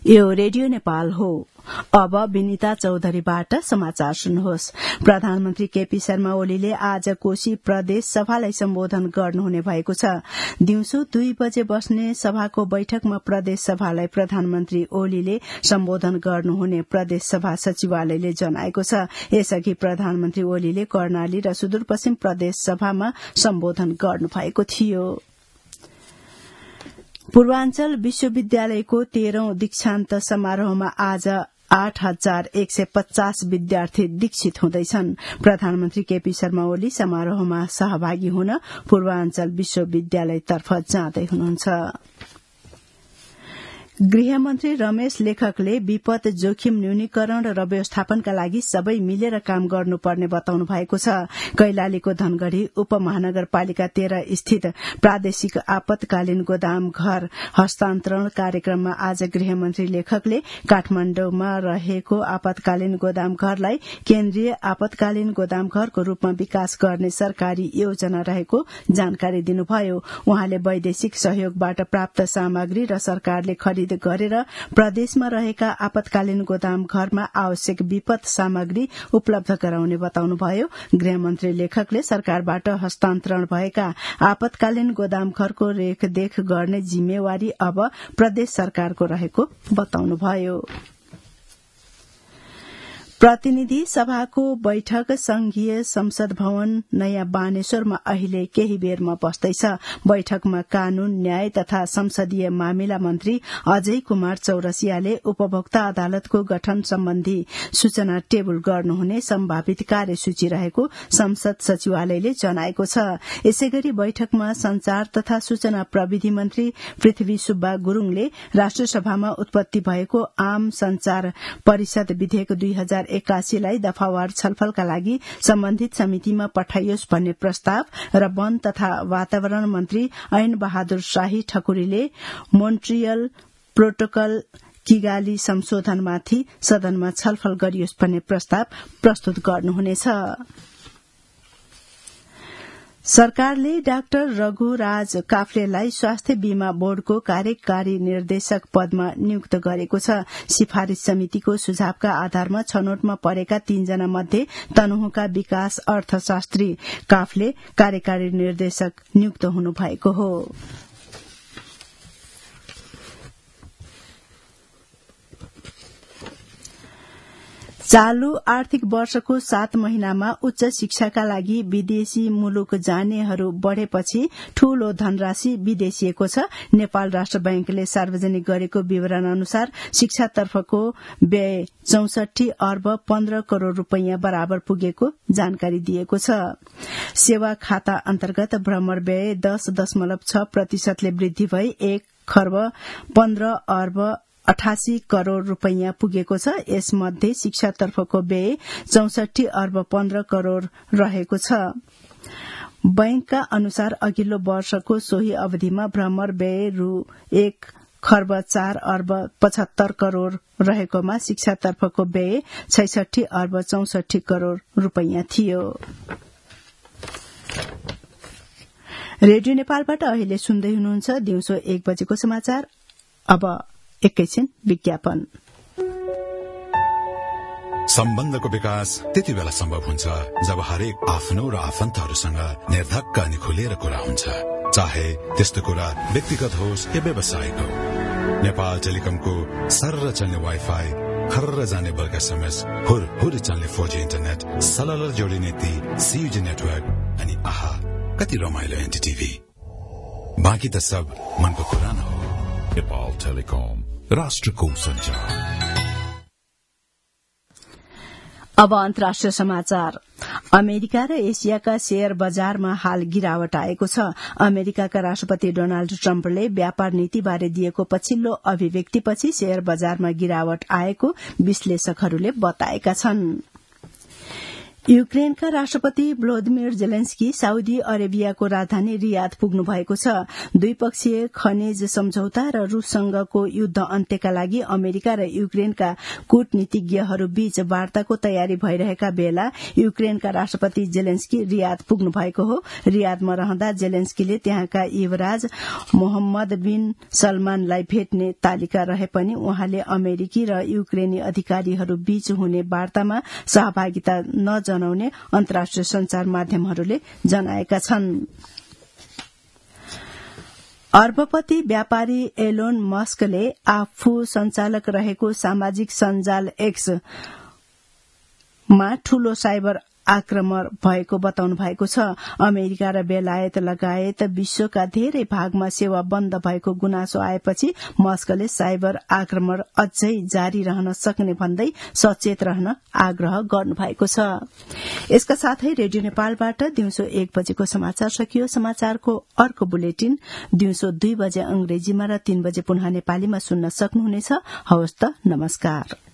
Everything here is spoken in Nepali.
यो रेडियो नेपाल हो। अब विनिता चौधरीबाट समाचार सुन्नुहोस्। प्रधानमन्त्री केपी शर्मा ओलीले आज कोशी प्रदेश सभालाई सम्बोधन गर्नुहुने भएको छ। दिउँसो 2 बजे बस्ने सभाको बैठकमा प्रदेश सभालाई प्रधानमन्त्री ओलीले सम्बोधन गर्नुहुने प्रदेश सभा सचिवालयले जनाएको छ। यसअघि प्रधानमन्त्री ओलीले कर्णाली र सुदूरपश्चिम प्रदेश सभामा सम्बोधन गर्नुभएको थियो। पूर्वाञ्चल विश्वविद्यालयको 13औं दीक्षान्त समारोहमा आज 8150 विद्यार्थी दीक्षित हुँदैछन्। प्रधानमन्त्री केपी शर्मा ओली समारोहमा सहभागी हुन पूर्वाञ्चल विश्वविद्यालयतर्फ जाँदै हुनुहुन्छ। गृहमन्त्री रमेश लेखकले विपद जोखिम न्यूनीकरण र व्यवस्थापनका लागि सबै मिलेर काम गर्नुपर्ने बताउनु भएको छ। कैलालीको धनगढ़ी उपमहानगरपालिका 13 स्थित प्रादेशिक आपतकालीन गोदाम घर हस्तान्तरण कार्यक्रममा आज गृहमन्त्री लेखकले काठमाण्डुमा रहेको आपतकालीन गोदाम घरलाई केन्द्रीय आपतकालीन गोदाम घरको रूपमा विकास गर्ने सरकारी योजना रहेको जानकारी दिनुभयो। उहाँले वैदेशिक सहयोगबाट प्राप्त सामग्री र सरकारले खरिद गरेर प्रदेशमा रहेका आपतकालीन गोदाम घरमा आवश्यक विपद सामग्री उपलब्ध गराउने बताउनुभयो। गृहमन्त्री लेखकले सरकारबाट हस्तान्तरण भएका आपतकालीन गोदाम घरको रेखदेख गर्ने जिम्मेवारी अब प्रदेश सरकारको रहेको बताउनुभयो। प्रतिनिधि सभाको बैठक संघीय संसद भवन नयाँ बानेश्वरमा अहिले केही बेरमा बस्दैछ। बैठकमा कानून न्याय तथा संसदीय मामिला मन्त्री अजय कुमार चौरसियाले उपभोक्ता अदालतको गठन सम्बन्धी सूचना टेबल गर्नुहुने सम्भावित कार्यसूची रहेको संसद सचिवालयले जनाएको छ। यसैगरी बैठकमा संचार तथा सूचना प्रविधि मन्त्री पृथ्वी सुब्बा गुरूङले राष्ट्रसभामा उत्पत्ति भएको आम संचार परिषद विधेयक 2081 लाई दफावार छलफलका लागि सम्बन्धित समितिमा पठाइयोस् भन्ने प्रस्ताव र वन तथा वातावरण मन्त्री ऐन बहादुर शाही ठकुरीले मोन्ट्रियल प्रोटोकल किगाली संशोधनमाथि सदनमा छलफल गरियोस् भन्ने प्रस्ताव प्रस्तुत गर्नुहुनेछ। सरकारले डाक्टर रघुराज काफ्लेलाई स्वास्थ्य बीमा बोर्डको कार्यकारी निर्देशक पदमा नियुक्त गरेको छ। सिफारिश समितिको सुझावका आधारमा छनौटमा परेका 3 जना मध्ये तनहुँका विकास अर्थशास्त्री काफ्ले कार्यकारी निर्देशक नियुक्त हुनुभएको हो। चालू आर्थिक वर्षको 7 महिनामा उच्च शिक्षाका लागि विदेशी मुलुक जानेहरू बढ़ेपछि ठूलो धनराशि विदेशिएको छ। नेपाल राष्ट्र बैंकले सार्वजनिक गरेको विवरण अनुसार शिक्षातर्फको व्यय 64 अर्ब 15 करोड़ रूपैयाँ बराबर पुगेको जानकारी दिएको छ। सेवा खाता अन्तर्गत भ्रमण व्यय 10.6% ले वृद्धि भई 1 खर्ब 15 अर्ब 88 करोड़ रूपैयाँ पुगेको छ। यसमध्ये शिक्षातर्फको व्यय 64 अर्ब 15 करोड़ रहेको छ। बैंकका अनुसार अघिल्लो वर्षको सोही अवधिमा भ्रमण व्यय रु 1 खर्ब 4 अर्ब 75 करोड़ रहेकोमा शिक्षातर्फको व्यय 66 अर्ब 64 करोड़ रूपैयाँ थियो। रेडियो नेपालबाट अहिले सुन्दै हुनुहुन्छ दिउँसो 1 बजेको समाचार। अब एकैछिन विज्ञापन। सम्बन्धको विकास त्यति बेला सम्भव हुन्छ जब हरेक आफ्नो र आफन्तहरूसँग निर्धक्क अनि खुलेर कुरा हुन्छ, चाहे त्यस्तो कुरा व्यक्तिगत होस् या व्यावसायिक हो। नेपाल टेलिकमको सर्र चल्ने वाइफाई, खर्र जाने बल्क एसएमएस, हुर चल्ने 4G इन्टरनेट, सलल जोडिने ती CUG नेटवर्क अनि आहा कति रमाइलो एनटीटीभी। बाँकी त सब मनको कुरा न हो। नेपाल टेलिकम, राष्ट्रको सञ्चार। अब अन्तर्राष्ट्रिय समाचार। अमेरिका र एसियाका शेयर बजारमा हाल गिरावट आएको छ। अमेरिकाका राष्ट्रपति डोनाल्ड ट्रम्पले व्यापार नीतिबारे दिएको पछिल्लो अभिव्यक्तिपछि शेयर बजारमा गिरावट आएको विश्लेषकहरूले बताएका छन्। युक्रेनका राष्ट्रपति भ्लोदिमिर जेलेन्स्की साउदी अरेबियाको राजधानी रियाद पुग्नु भएको छ। द्विपक्षीय खनिज सम्झौता र रूससँगको युद्ध अन्त्यका लागि अमेरिका र युक्रेनका कूटनीतिज्ञहरू बीच वार्ताको तयारी भइरहेका बेला युक्रेनका राष्ट्रपति जेलेन्स्की रियाद पुग्नु भएको हो। रियादमा रहँदा जेलेन्स्कीले त्यहाँका युवराज मोहम्मद बिन सलमानलाई भेट्ने तालिका रहे पनि उहाँले अमेरिकी र युक्रेनी अधिकारीहरू बीच हुने वार्तामा सहभागिता जनाउने अन्तर्राष्ट्रिय संचार माध्यमहरूले जनाएका छन्। अर्बपति व्यापारी एलोन मस्कले आफू सञ्चालक रहेको सामाजिक सञ्जाल एक्स मा ठूलो साइबर आक्रमण भएको बताउनु भएको छ। अमेरिका र बेलायत लगायत विश्वका धेरै भागमा सेवा बन्द भएको गुनासो आएपछि मस्कले साइबर आक्रमण अझै जारी रहन सक्ने भन्दै सचेत रहन आग्रह गर्नु भएको छ। यसका साथै रेडियो नेपालबाट दिउँसो 1 बजेको समाचार सकियो। समाचारको अर्को बुलेटिन दिउँसो 2 बजे अंग्रेजीमा र 3 बजे पुनः नेपालीमा सुन्न सक्नुहुनेछ। हवस् त, नमस्कार।